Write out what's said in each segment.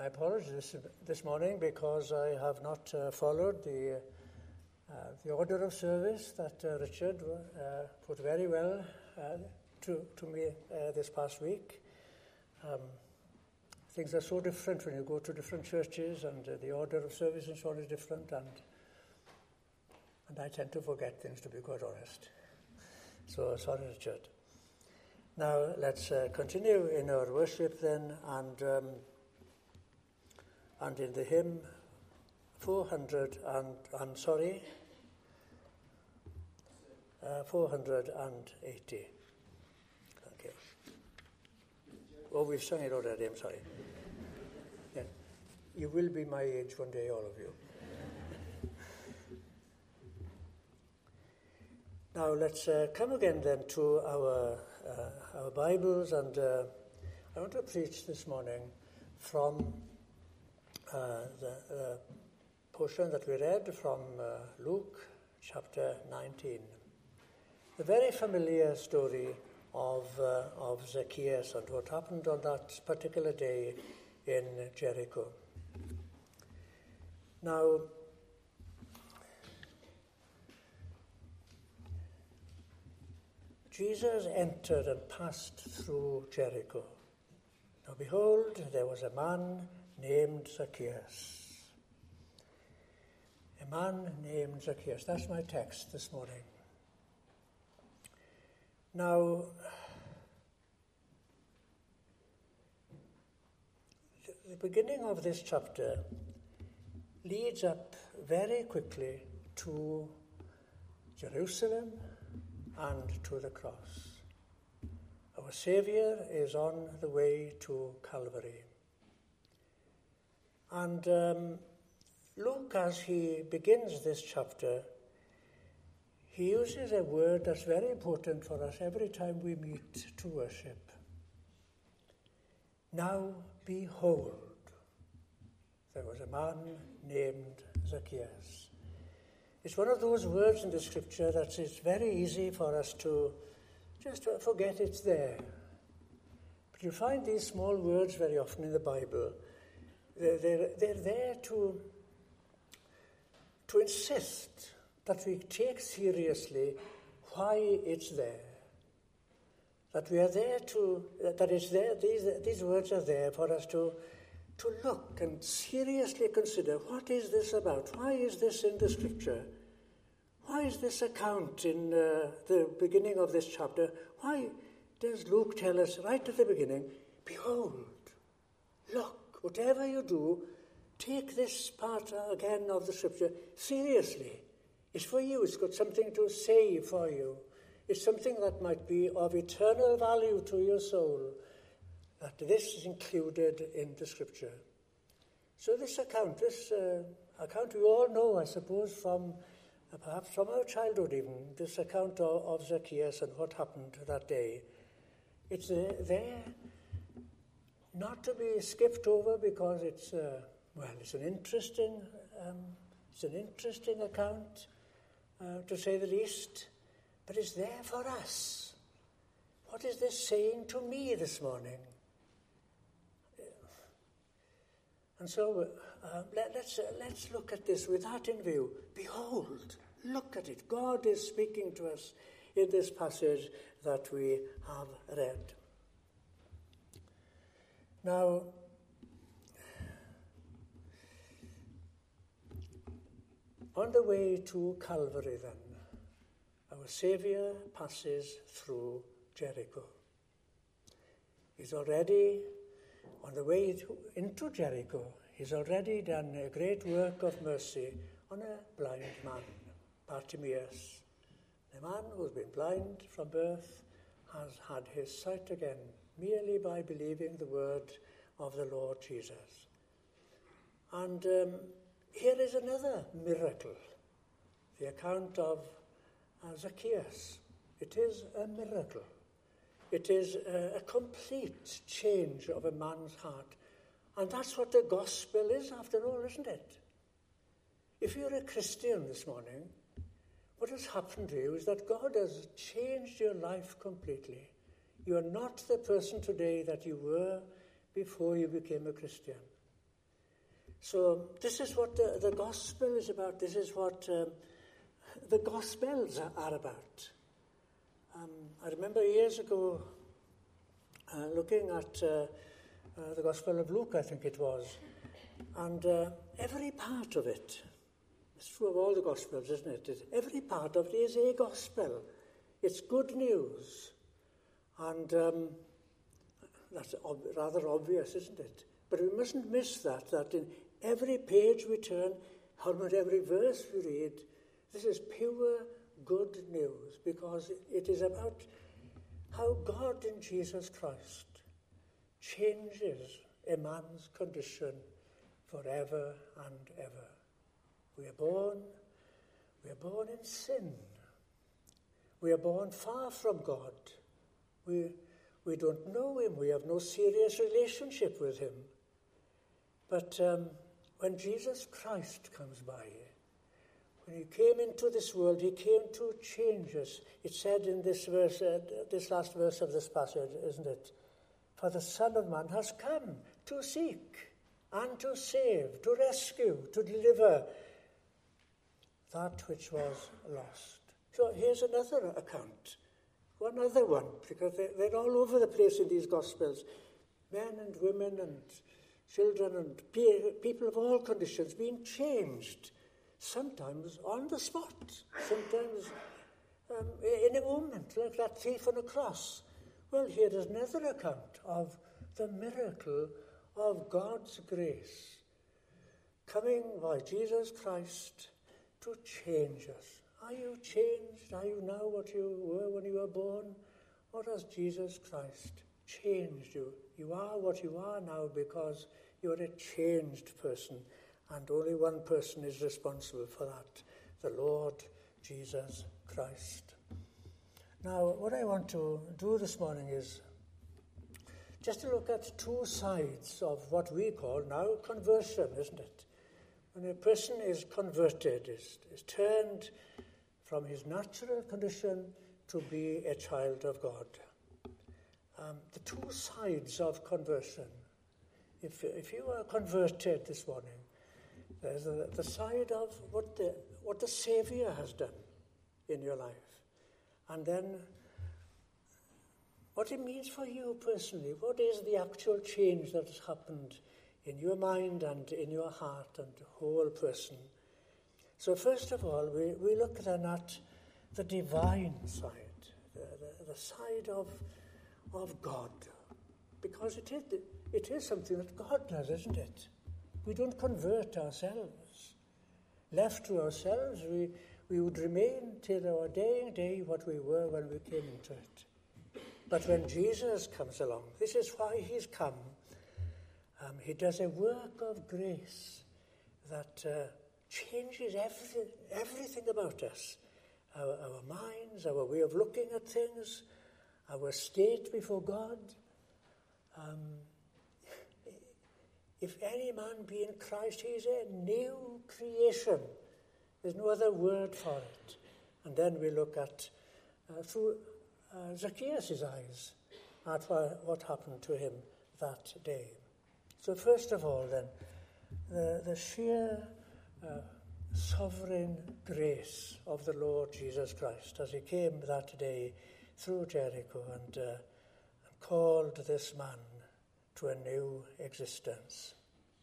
My apologies this morning because I have not followed the order of service that Richard put very well to me this past week. Things are so different when you go to different churches, and the order of service and so on is different, and I tend to forget things, to be quite honest. So sorry, Richard. Now let's continue in our worship then, and in the hymn 480. Okay. Oh, we've sung it already, I'm sorry. Yeah. You will be my age one day, all of you. Now let's come again then to our Bibles, and I want to preach this morning from the portion that we read from Luke chapter 19. The very familiar story of Zacchaeus and what happened on that particular day in Jericho. Now, Jesus entered and passed through Jericho. Now behold, there was a man named Zacchaeus. A man named Zacchaeus. That's my text this morning. Now, the beginning of this chapter leads up very quickly to Jerusalem and to the cross. Our Saviour is on the way to Calvary. And Luke, as he begins this chapter, he uses a word that's very important for us every time we meet to worship. Now behold, there was a man named Zacchaeus. It's one of those words in the scripture that it's very easy for us to just forget it's there. But you find these small words very often in the Bible. They're there to insist that we take seriously why it's there. That we are there that it's there, these words are there for us to look and seriously consider, what is this about? Why is this in the scripture? Why is this account in the beginning of this chapter? Why does Luke tell us right at the beginning, behold, look, whatever you do, take this part again of the scripture seriously. It's for you. It's got something to say for you. It's something that might be of eternal value to your soul, that this is included in the scripture. So this account we all know, I suppose, from perhaps from our childhood even, this account of Zacchaeus and what happened that day. It's there not to be skipped over because it's an interesting account, to say the least, but it's there for us. What is this saying to me this morning? And so let's look at this with that in view. Behold, look at it. God is speaking to us in this passage that we have read. Now, on the way to Calvary then, our Saviour passes through Jericho. He's already on the way into Jericho. He's already done a great work of mercy on a blind man, Bartimaeus. The man who's been blind from birth has had his sight again merely by believing the word of the Lord Jesus. And here is another miracle, the account of Zacchaeus. It is a miracle. It is a complete change of a man's heart. And that's what the gospel is, after all, isn't it? If you're a Christian this morning, what has happened to you is that God has changed your life completely. You are not the person today that you were before you became a Christian. So this is what the gospel is about. This is what the gospels are about. I remember years ago looking at the Gospel of Luke, I think it was, and every part of it, it's true of all the Gospels, isn't it? Every part of it is a gospel. It's good news. And that's rather obvious, isn't it? But we mustn't miss that in every page we turn, almost every verse we read, this is pure good news, because it is about how God in Jesus Christ changes a man's condition forever and ever. We are born in sin. We are born far from God. We don't know him. We have no serious relationship with him. But when Jesus Christ comes by, when he came into this world, he came to change us. It's said in this verse, this last verse of this passage, isn't it? For the Son of Man has come to seek and to save, to rescue, to deliver that which was lost. So here's another account, one other one, because they're all over the place in these Gospels. Men and women and children and people of all conditions being changed, sometimes on the spot, sometimes in a moment, like that thief on a cross. Well, here is another account of the miracle of God's grace coming by Jesus Christ to change us. Are you changed? Are you now what you were when you were born? Or has Jesus Christ changed you? You are what you are now because you're a changed person, and only one person is responsible for that, the Lord Jesus Christ. Now, what I want to do this morning is just to look at two sides of what we call now conversion, isn't it? When a person is converted, is turned from his natural condition to be a child of God. The two sides of conversion. If you are converted this morning, there's the side of what the Saviour has done in your life. And then what it means for you personally. What is the actual change that has happened in your mind and in your heart and whole person? So first of all, we look then at the divine side, the side of God. Because it is something that God does, isn't it? We don't convert ourselves. Left to ourselves, we would remain till our dying day what we were when we came into it. But when Jesus comes along, this is why he's come. He does a work of grace that changes everything about us. Our minds, our way of looking at things, our state before God. If any man be in Christ, he is a new creation. There's no other word for it. And then we look at, through Zacchaeus' eyes, at what happened to him that day. So first of all then, the sheer sovereign grace of the Lord Jesus Christ as he came that day through Jericho and called this man to a new existence.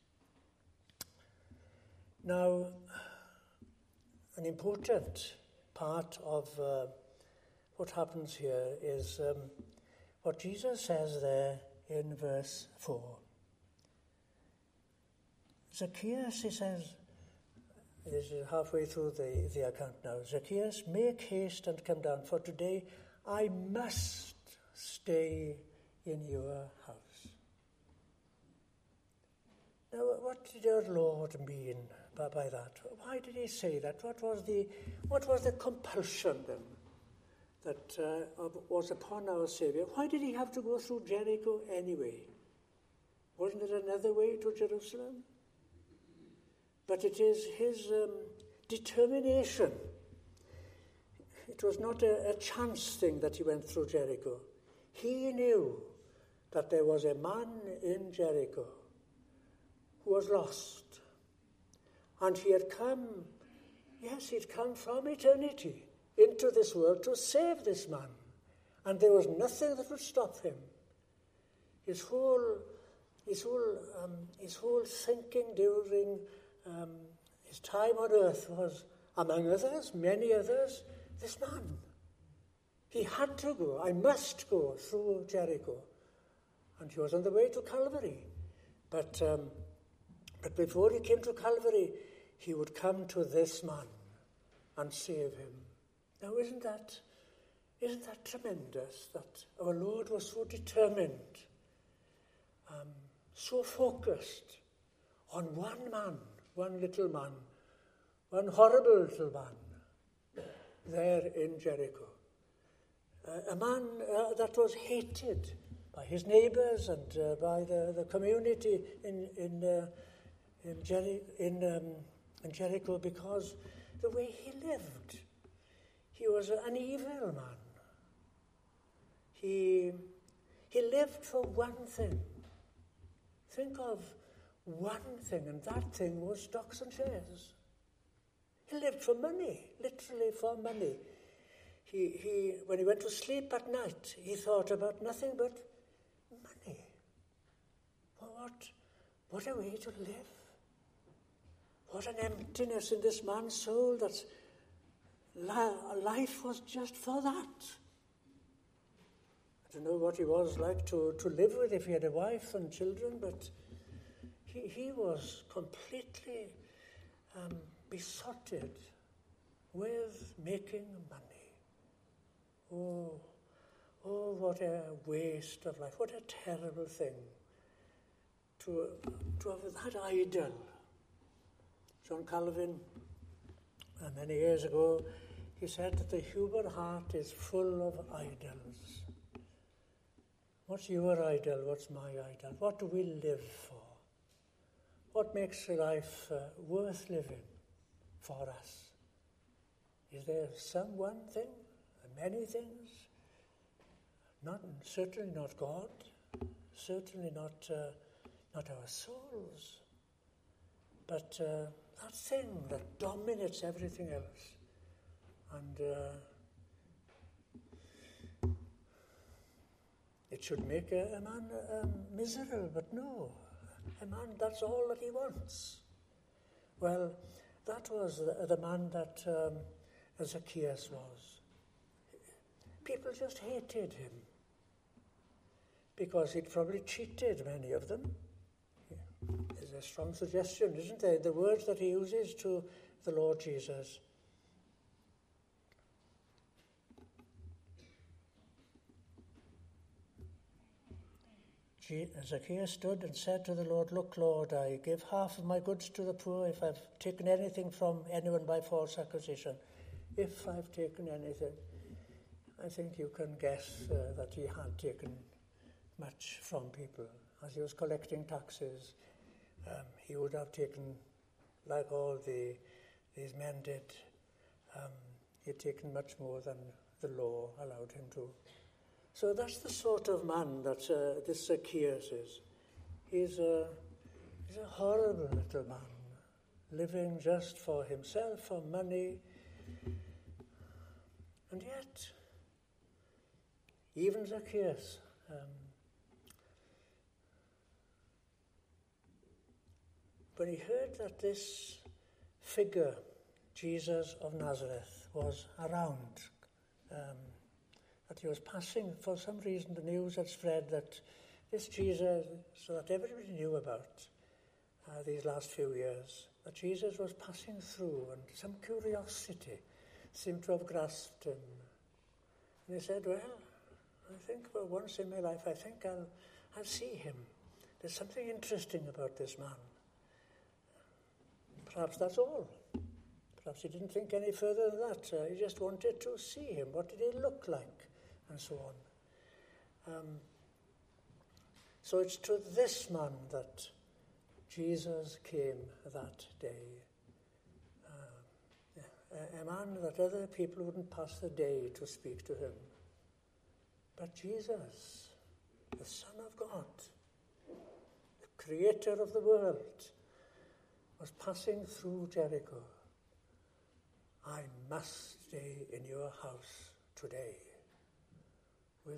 Now, an important part of what happens here is what Jesus says there in verse 4. Zacchaeus, he says, this is halfway through the account now. Zacchaeus, make haste and come down, for today I must stay in your house. Now, what did our Lord mean by that? Why did he say that? What was the compulsion then that was upon our Saviour? Why did he have to go through Jericho anyway? Wasn't there another way to Jerusalem? But it is his determination. It was not a chance thing that he went through Jericho. He knew that there was a man in Jericho who was lost, And he had come, yes, he'd come from eternity into this world to save this man. And there was nothing that would stop him. His whole thinking during his time on earth was, among others, many others, this man. He had to go. I must go through Jericho. And he was on the way to Calvary. But before he came to Calvary, he would come to this man and save him. Now, isn't that tremendous that our Lord was so determined, so focused on one man, one little man, one horrible little man there in Jericho. A man that was hated by his neighbours and by the community in Jericho because the way he lived. He was an evil man. He lived for one thing. Think of one thing, and that thing was stocks and shares. He lived for money, literally for money. He when he went to sleep at night, he thought about nothing but money. What a way to live. What an emptiness in this man's soul that life was just for that. I don't know what he was like to live with if he had a wife and children, but he was completely besotted with making money. Oh, what a waste of life. What a terrible thing to have that idol. John Calvin, many years ago, he said that the human heart is full of idols. What's your idol? What's my idol? What do we live for? What makes life worth living for us? Is there some one thing? Many things? Certainly not God. Certainly not our souls. But that thing that dominates everything else. And it should make a man miserable, but no. A man, that's all that he wants. Well, that was the man that Zacchaeus was. People just hated him because he'd probably cheated many of them. There's a strong suggestion, isn't there? The words that he uses to the Lord Jesus. Zacchaeus stood and said to the Lord, "Look, Lord, I give half of my goods to the poor if I've taken anything from anyone by false accusation." If I've taken anything, I think you can guess that he had taken much from people. As he was collecting taxes, he would have taken, like all these men did, he had taken much more than the law allowed him to. So that's the sort of man that this Zacchaeus is. He's a horrible little man, living just for himself, for money. And yet, even Zacchaeus, when he heard that this figure, Jesus of Nazareth, was around, that he was passing, for some reason the news had spread that this Jesus, so that everybody knew about these last few years, that Jesus was passing through, and some curiosity seemed to have grasped him. And he said, well, I think once in my life, I think I'll see him. There's something interesting about this man. Perhaps that's all. Perhaps he didn't think any further than that. He just wanted to see him. What did he look like? And so on. So it's to this man that Jesus came that day. A man that other people wouldn't pass the day to speak to him. But Jesus, the Son of God, the Creator of the world, was passing through Jericho, I must stay in your house today. With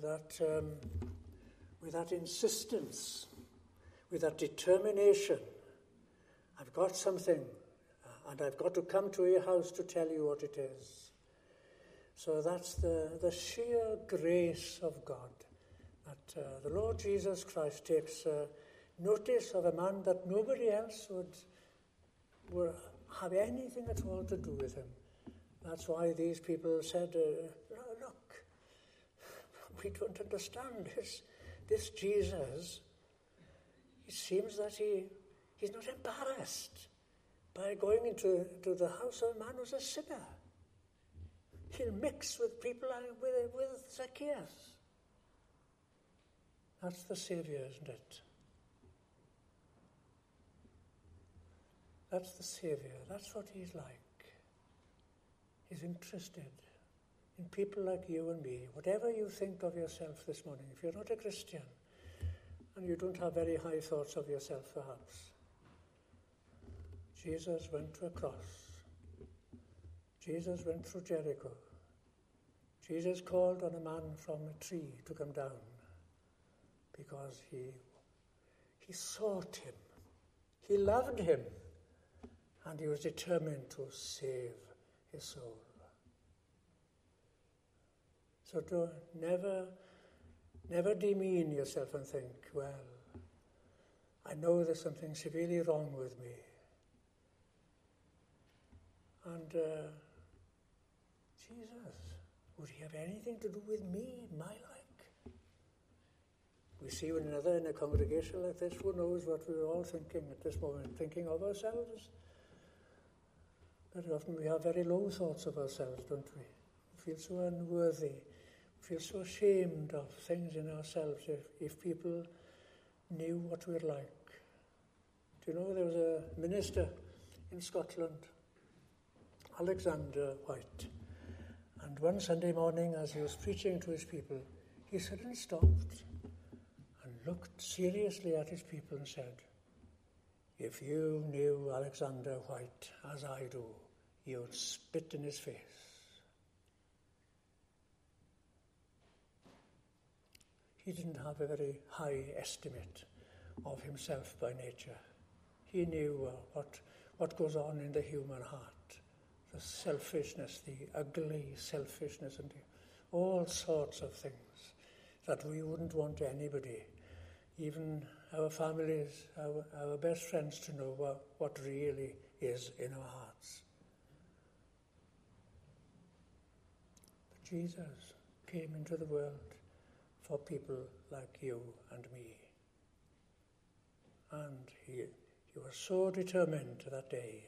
that insistence, with that determination, I've got something, and I've got to come to your house to tell you what it is. So that's the sheer grace of God, that the Lord Jesus Christ takes notice of a man that nobody else would have anything at all to do with him. That's why these people said, look, we don't understand this Jesus. It seems that he's not embarrassed by going into the house of a man who's a sinner. He'll mix with people with Zacchaeus. That's the Saviour, isn't it? That's the Saviour. That's what he's like. He's interested in people like you and me. Whatever you think of yourself this morning, if you're not a Christian and you don't have very high thoughts of yourself perhaps, Jesus went to a cross. Jesus went through Jericho. Jesus called on a man from a tree to come down because he sought him. He loved him, and he was determined to save his soul. So never demean yourself and think, well, I know there's something severely wrong with me. And Jesus, would he have anything to do with me, my like? We see one another in a congregation like this. Who knows what we're all thinking at this moment, thinking of ourselves? Very often we have very low thoughts of ourselves, don't we? We feel so unworthy. We feel so ashamed of things in ourselves if people knew what we're like. Do you know there was a minister in Scotland, Alexander White, and one Sunday morning as he was preaching to his people, he suddenly stopped and looked seriously at his people and said, if you knew Alexander White as I do, you'd spit in his face. He didn't have a very high estimate of himself by nature. He knew what goes on in the human heart. The selfishness, the ugly selfishness, and all sorts of things that we wouldn't want anybody, even our families, our best friends, to know what really is in our hearts. But Jesus came into the world for people like you and me. And he was so determined that day,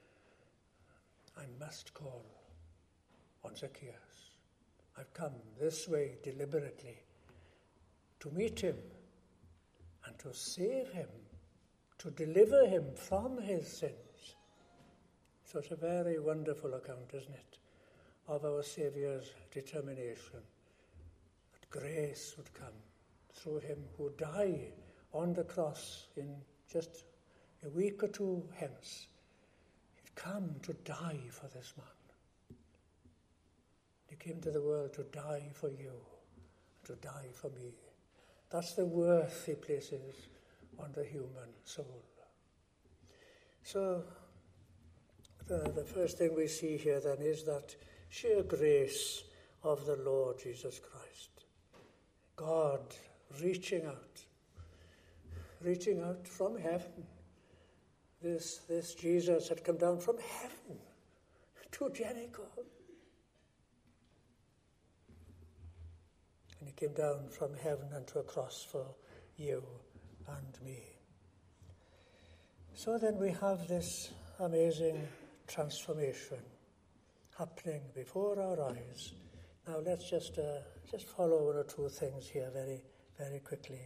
I must call on Zacchaeus. I've come this way deliberately to meet him and to save him, to deliver him from his sins. So it's a very wonderful account, isn't it, of our Saviour's determination that grace would come through him who would die on the cross in just a week or two hence. He'd come to die for this man. He came to the world to die for you, to die for me. That's the worth he places on the human soul. So the first thing we see here then is that sheer grace of the Lord Jesus Christ. God reaching out from heaven. This Jesus had come down from heaven to Jericho. And he came down from heaven and to a cross for you and me. So then we have this amazing transformation happening before our eyes. Now let's just follow one or two things here very, very quickly.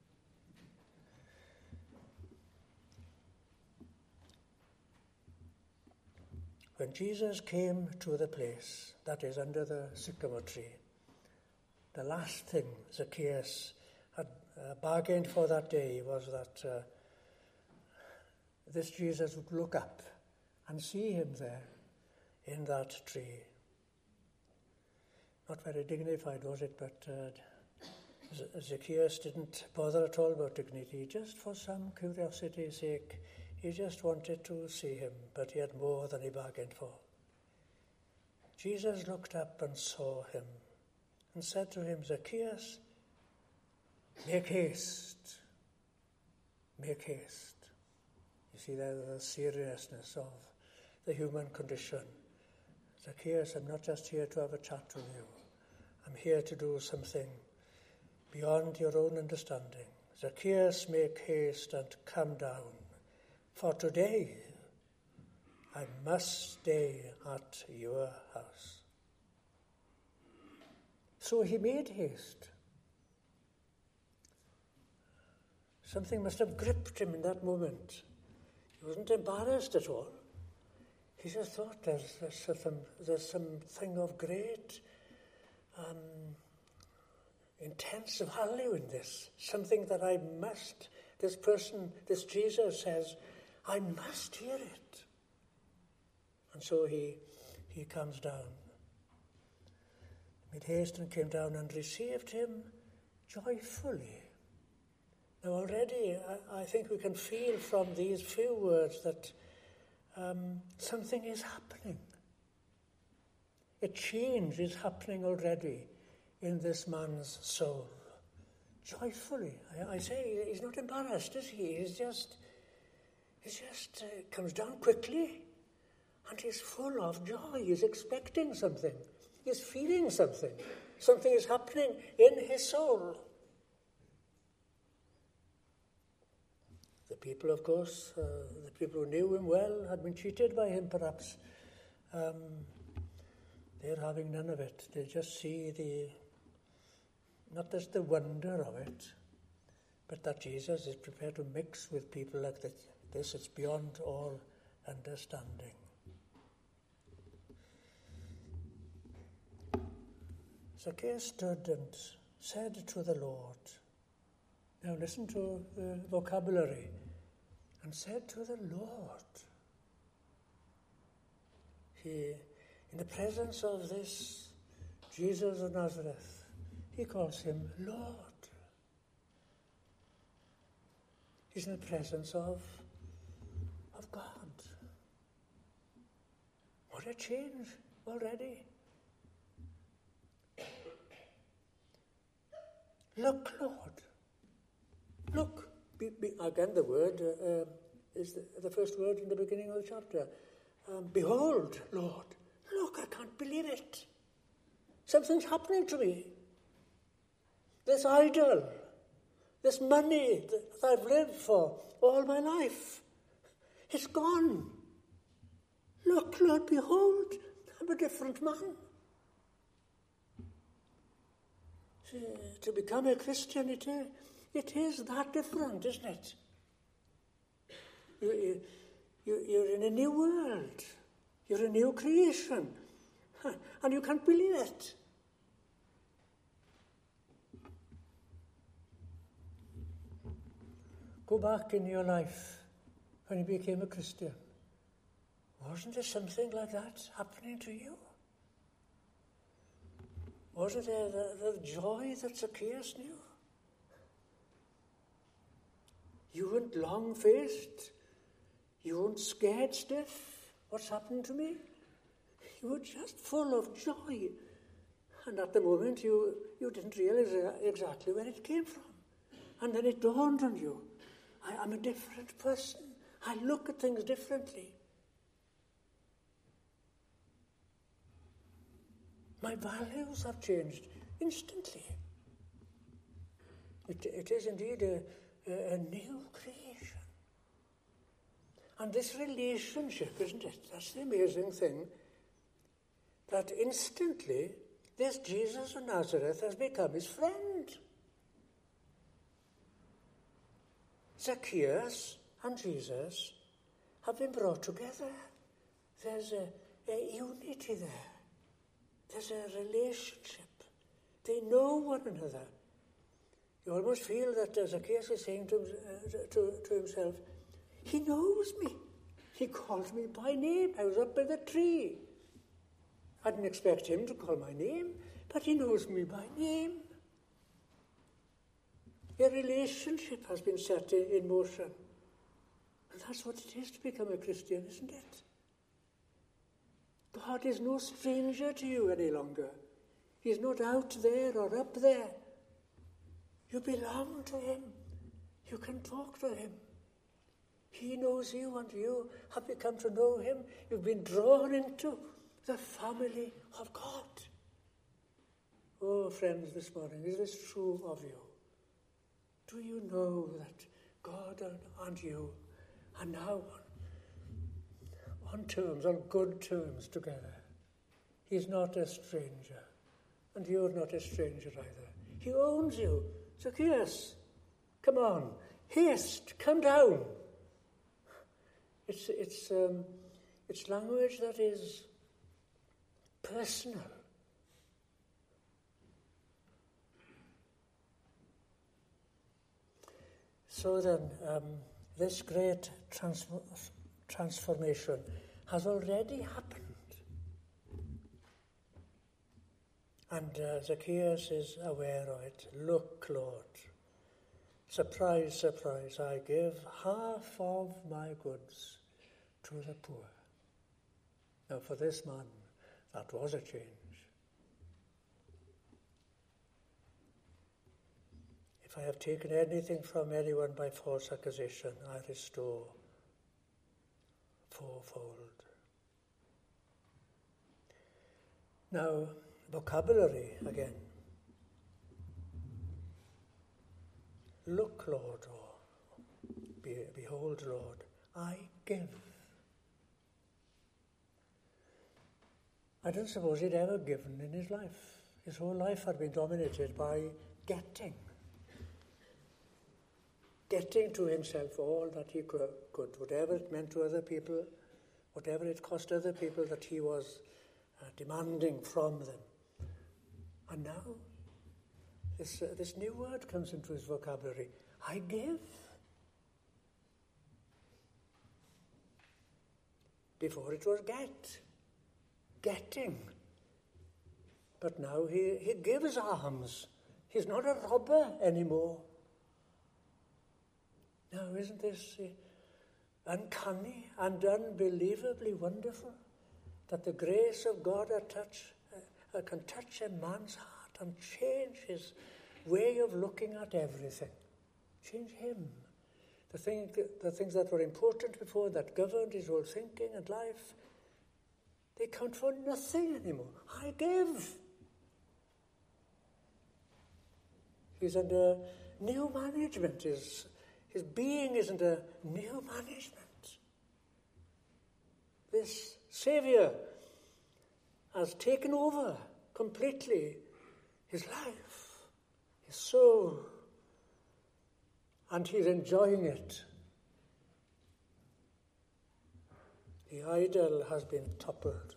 When Jesus came to the place that is under the sycamore tree, the last thing Zacchaeus had bargained for that day was that this Jesus would look up and see him there in that tree. Not very dignified, was it? But Zacchaeus didn't bother at all about dignity. Just for some curiosity's sake, he just wanted to see him, but he had more than he bargained for. Jesus looked up and saw him and said to him, Zacchaeus, make haste. Make haste. You see there the seriousness of the human condition. Zacchaeus, I'm not just here to have a chat with you. I'm here to do something beyond your own understanding. Zacchaeus, make haste and come down, for today I must stay at your house. So he made haste. Something must have gripped him in that moment. He wasn't embarrassed at all. He just thought there's something of great intense value in this. Something that I must, this Jesus says, I must hear it. And so he comes down. Made haste and came down and received him joyfully. Now already I think we can feel from these few words that something is happening. A change is happening already in this man's soul. Joyfully. I say he's not embarrassed, is he? He's just comes down quickly and he's full of joy. He's expecting something. He's feeling something. Something is happening in his soul. The people, of course, the people who knew him well had been cheated by him, perhaps. They're having none of it. They just see not just the wonder of it, but that Jesus is prepared to mix with people like this. It's beyond all understanding. Zacchaeus stood and said to the Lord, now listen to the vocabulary, and said to the Lord. In the presence of this Jesus of Nazareth, he calls him Lord. He's in the presence of God. What a change already. Look, Lord. Look. Again, the word is the first word in the beginning of the chapter. Behold, Lord. Look, I can't believe it. Something's happening to me. This idol, this money that I've lived for all my life, it's gone. Look, Lord, behold, I'm a different man. See, to become a Christian, it is that different, isn't it? You're in a new world. You're a new creation. And you can't believe it. Go back in your life when you became a Christian. Wasn't there something like that happening to you? Wasn't there the joy that Zacchaeus knew? You weren't long-faced. You weren't scared stiff. What's happened to me? You were just full of joy. And at the moment, you didn't realize exactly where it came from. And then it dawned on you. I'm a different person. I look at things differently. My values have changed instantly. It is indeed a new creation. And this relationship, isn't it? That's the amazing thing. That instantly, this Jesus of Nazareth has become his friend. Zacchaeus and Jesus have been brought together. There's a unity there. There's a relationship. They know one another. You almost feel that Zacchaeus is saying to himself, He knows me. He calls me by name. I was up by the tree. I didn't expect him to call my name, but he knows me by name. A relationship has been set in motion. And that's what it is to become a Christian, isn't it? God is no stranger to you any longer. He's not out there or up there. You belong to him. You can talk to him. He knows you and you have become to know him. You've been drawn into the family of God. Oh, friends, this morning, is this true of you? Do you know that God and you are now on terms, on good terms together? He's not a stranger, and you're not a stranger either. He owns you. Zacchaeus, come on, haste, come down. It's language that is personal. So then, this great transformation has already happened. And Zacchaeus is aware of it. Look, Lord, surprise, surprise, I give half of my goods to the poor. Now, for this man, that was a change. If I have taken anything from anyone by false accusation, I restore fourfold. Now, vocabulary again. Look, Lord, or behold, Lord, I give. I don't suppose he'd ever given in his life. His whole life had been dominated by getting. Getting to himself all that he could, whatever it meant to other people, whatever it cost other people that he was demanding from them. And now, this new word comes into his vocabulary. I give. Before it was getting. But now he gives alms. He's not a robber anymore. Now, isn't this uncanny and unbelievably wonderful that the grace of God can touch a man's heart and change his way of looking at everything? Change him. The things that were important before, that governed his whole thinking and life, they count for nothing anymore. I give. He's under new management. His being is under new management. This Saviour has taken over completely his life, his soul, and he's enjoying it. The idol has been toppled.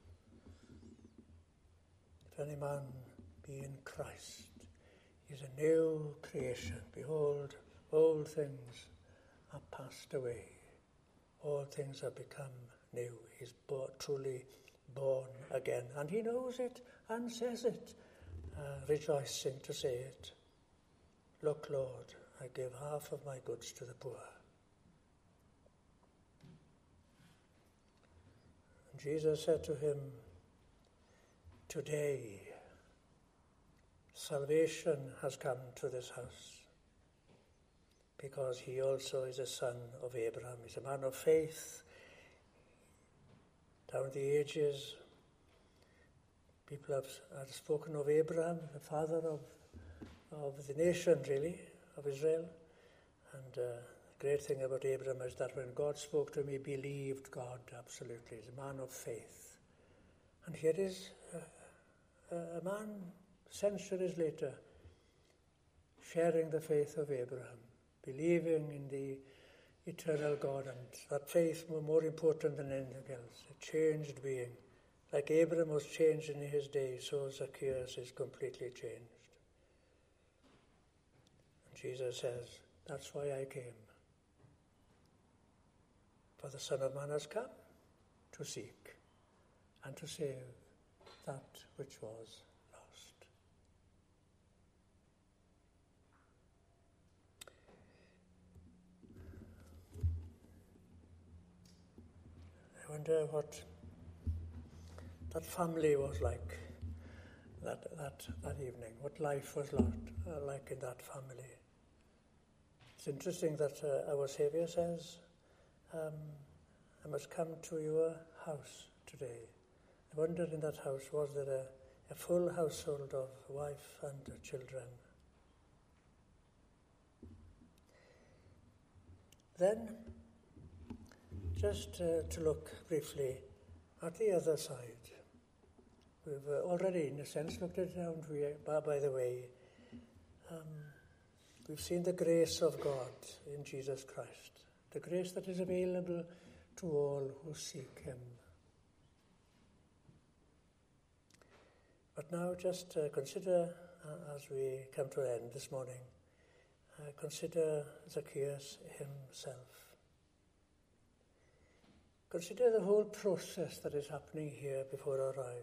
If any man be in Christ, he is a new creation. Behold, old things are passed away. All things have become new. He's truly born again. And he knows it and says it, rejoicing to say it. Look, Lord, I give half of my goods to the poor. And Jesus said to him, today, salvation has come to this house, because he also is a son of Abraham. He's a man of faith. Down the ages, people have spoken of Abraham, the father of the nation, really, of Israel. And the great thing about Abraham is that when God spoke to him, he believed God absolutely. He's a man of faith. And here is a man centuries later sharing the faith of Abraham, believing in the eternal God, and that faith was more important than anything else. A changed being. Like Abraham was changed in his day, so Zacchaeus is completely changed. And Jesus says, that's why I came. For the Son of Man has come to seek and to save that which was lost. I wonder what that family was like that evening, what life was like in that family. It's interesting that our Saviour says, I must come to your house today. I wonder in that house, was there a full household of wife and children? Then, just to look briefly at the other side. We've already, in a sense, looked at it by the way. We've seen the grace of God in Jesus Christ, the grace that is available to all who seek him. But now just consider, as we come to an end this morning, consider Zacchaeus himself. Consider the whole process that is happening here before our eyes.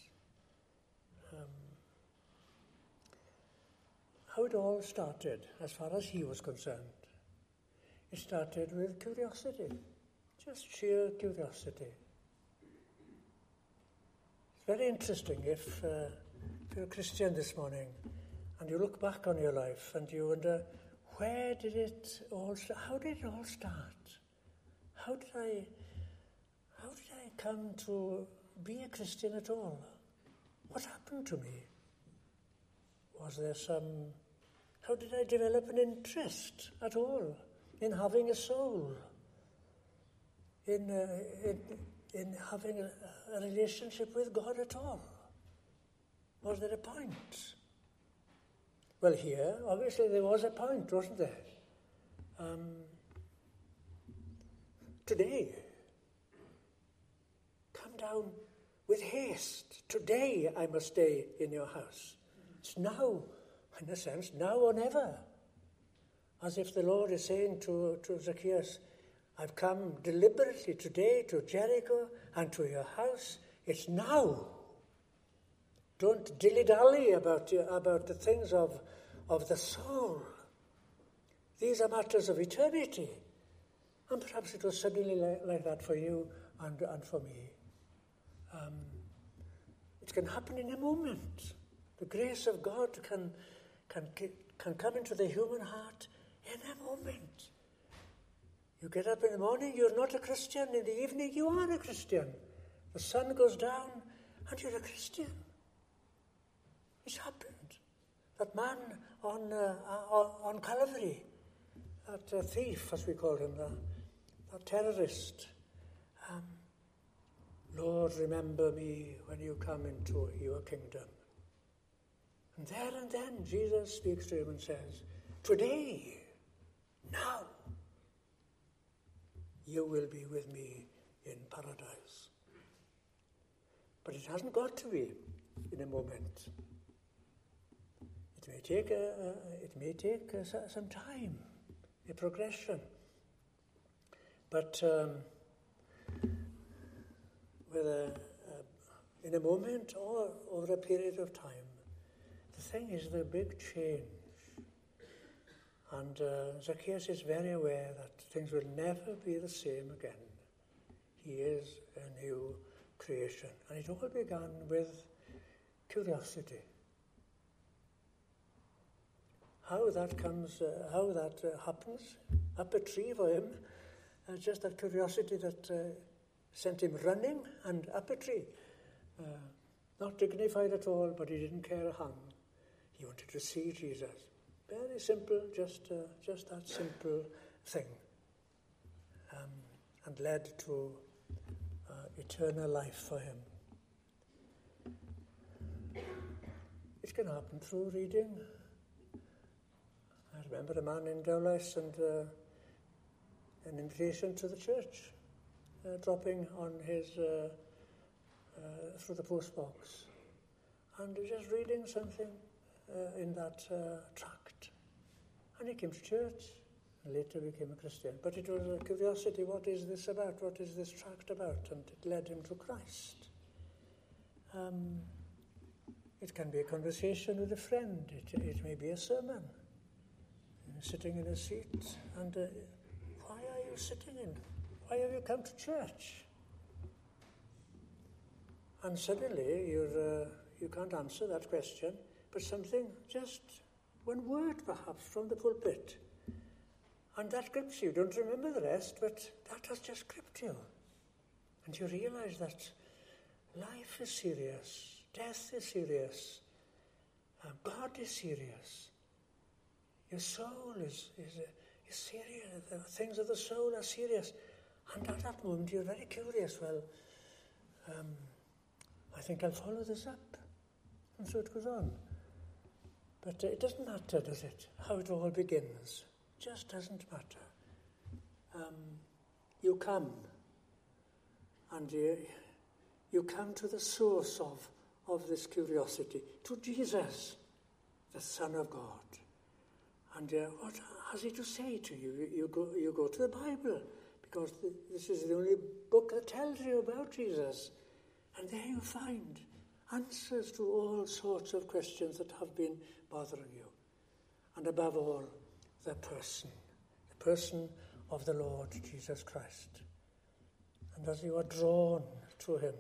How it all started, as far as he was concerned. It started with curiosity, just sheer curiosity. It's very interesting if you're a Christian this morning and you look back on your life and you wonder, where did it all start? How did it all start? How did I come to be a Christian at all? What happened to me? Was there how did I develop an interest at all in having a soul, in having a relationship with God at all? Was there a point? Well, here, obviously there was a point, wasn't there? Today, come down with haste. Today I must stay in your house. It's now, in a sense, now or never. As if the Lord is saying to Zacchaeus, I've come deliberately today to Jericho and to your house. It's now. Don't dilly-dally about the things of the soul. These are matters of eternity. And perhaps it was suddenly like that for you and for me. It can happen in a moment. The grace of God can come into the human heart in a moment. You get up in the morning, you're not a Christian. In the evening, you are a Christian. The sun goes down, and you're a Christian. It's happened. That man on Calvary, that thief, as we call him, that terrorist. Lord, remember me when you come into your kingdom. And there and then Jesus speaks to him and says, today, now, you will be with me in paradise. But it hasn't got to be in a moment. It may take some time, a progression. But whether in a moment or over a period of time, the thing is the big change. And Zacchaeus is very aware that things will never be the same again. He is a new creation. And it all began with curiosity. How that happens, up a tree for him, just that curiosity that sent him running and up a tree. Not dignified at all, but he didn't care a hang. He wanted to see Jesus. Very simple, just that simple thing. And led to eternal life for him. It can happen through reading. I remember a man in Dowlais and an invitation to the church dropping on his through the postbox, and just reading something in that tract, and he came to church, and later became a Christian. But it was a curiosity, what is this about? What is this tract about? And it led him to Christ. It can be a conversation with a friend. It may be a sermon. Sitting in a seat, and why are you sitting in? Why have you come to church? And suddenly you can't answer that question, but something, just one word perhaps from the pulpit, and that grips you. Don't remember the rest, but that has just gripped you. And you realize that life is serious, death is serious, God is serious. Your soul is serious. The things of the soul are serious. And at that moment, you're very curious. Well, I think I'll follow this up. And so it goes on. But it doesn't matter, does it, how it all begins? It just doesn't matter. You come, and you come to the source of this curiosity, to Jesus, the Son of God. And what has he to say to you? You go to the Bible, because this is the only book that tells you about Jesus. And there you find answers to all sorts of questions that have been bothering you. And above all, the person of the Lord Jesus Christ. And as you are drawn to him,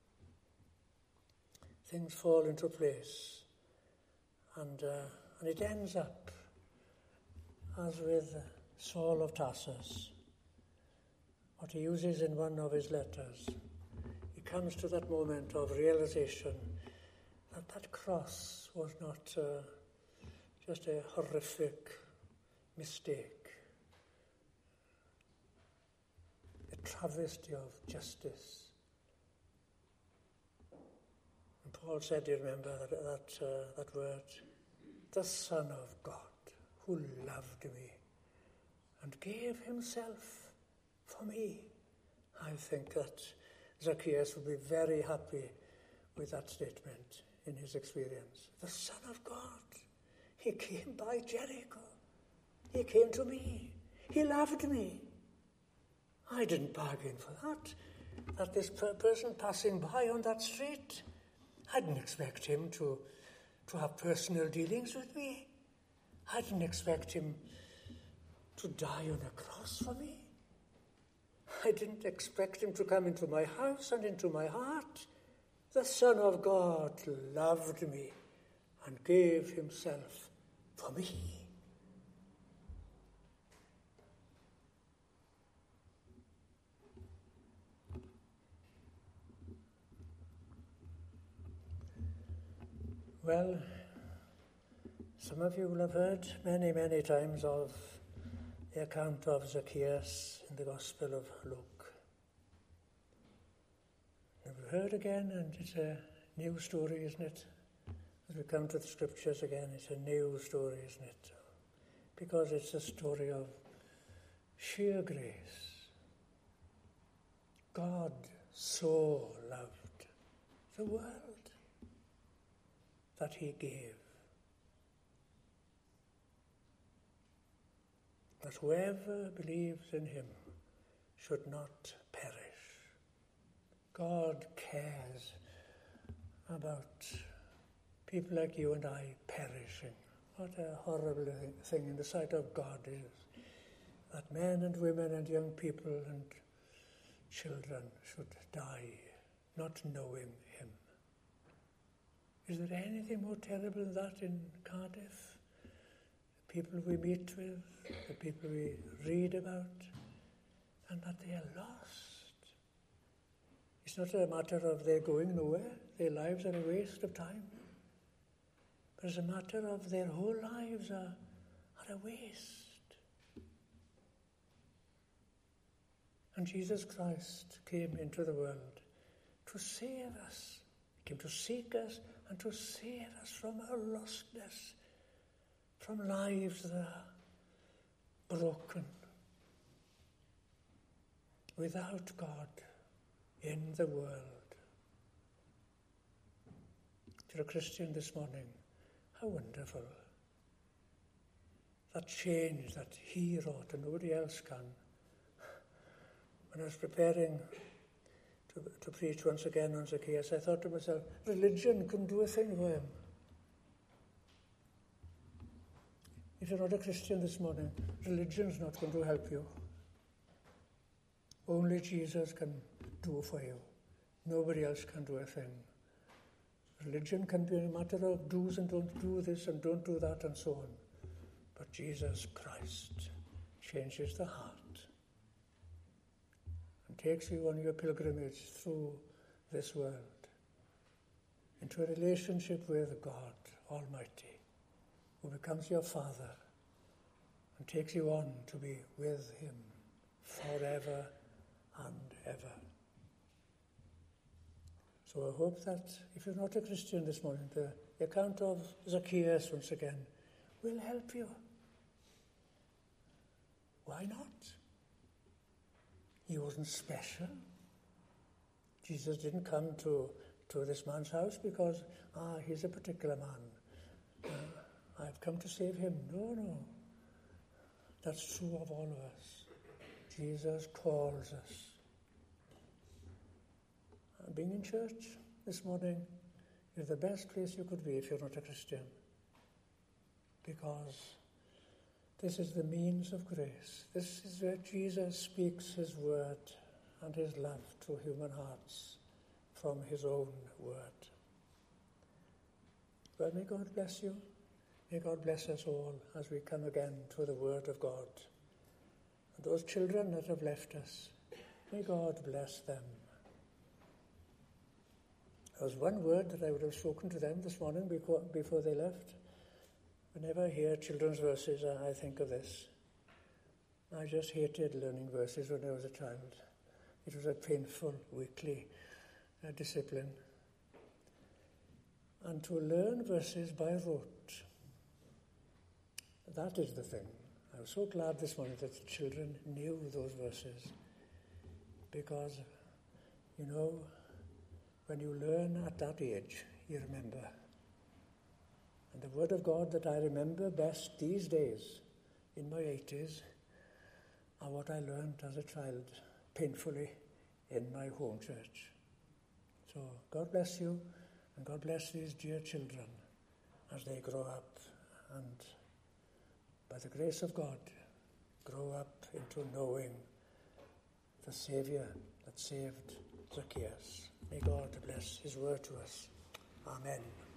things fall into place. And it ends up as with Saul of Tarsus, what he uses in one of his letters. He comes to that moment of realization that that cross was not just a horrific mistake, a travesty of justice. And Paul said, do you remember that word? The Son of God, who loved me and gave himself for me. I think that Zacchaeus would be very happy with that statement in his experience. The Son of God, he came by Jericho. He came to me. He loved me. I didn't bargain for that this person passing by on that street, I didn't expect him to have personal dealings with me. I didn't expect him to die on a cross for me. I didn't expect him to come into my house and into my heart. The Son of God loved me and gave himself for me. Well, some of you will have heard many, many times of the account of Zacchaeus in the Gospel of Luke. You've heard again, and it's a new story, isn't it? As we come to the Scriptures again, it's a new story, isn't it? Because it's a story of sheer grace. God so loved the world that he gave, that whoever believes in him should not perish. God cares about people like you and I perishing. What a horrible thing in the sight of God is that men and women and young people and children should die not knowing him. Is there anything more terrible than that in Cardiff? The people we meet with, the people we read about, and that they are lost. It's not a matter of their going nowhere, their lives are a waste of time, but it's a matter of their whole lives are a waste. And Jesus Christ came into the world to save us. He came to seek us and to save us from our lostness, from lives that are broken, without God in the world. If you're a Christian this morning, how wonderful that change that he wrought and nobody else can. When I was preparing to preach once again on Zacchaeus, I thought to myself, religion couldn't do a thing for him. If you're not a Christian this morning, religion's not going to help you. Only Jesus can do for you. Nobody else can do a thing. Religion can be a matter of do's and don't do this and don't do that and so on. But Jesus Christ changes the heart and takes you on your pilgrimage through this world into a relationship with God Almighty, who becomes your Father and takes you on to be with him forever and ever. So I hope that if you're not a Christian this morning, the account of Zacchaeus once again will help you. Why not? He wasn't special. Jesus didn't come to this man's house because, he's a particular man. I've come to save him. No. That's true of all of us. Jesus calls us. Being in church this morning is the best place you could be if you're not a Christian, because this is the means of grace. This is where Jesus speaks his word and his love to human hearts from his own word. Well, may God bless you. May God bless us all as we come again to the word of God. And those children that have left us, may God bless them. There was one word that I would have spoken to them this morning before they left. Whenever I hear children's verses, I think of this. I just hated learning verses when I was a child. It was a painful, weekly discipline. And to learn verses by rote, that is the thing. I was so glad this morning that the children knew those verses, because, when you learn at that age, you remember. And the word of God that I remember best these days, in my 80s, are what I learned as a child, painfully, in my home church. So God bless you, and God bless these dear children as they grow up, and by the grace of God, grow up into knowing the Saviour that saved Zacchaeus. May God bless his word to us. Amen.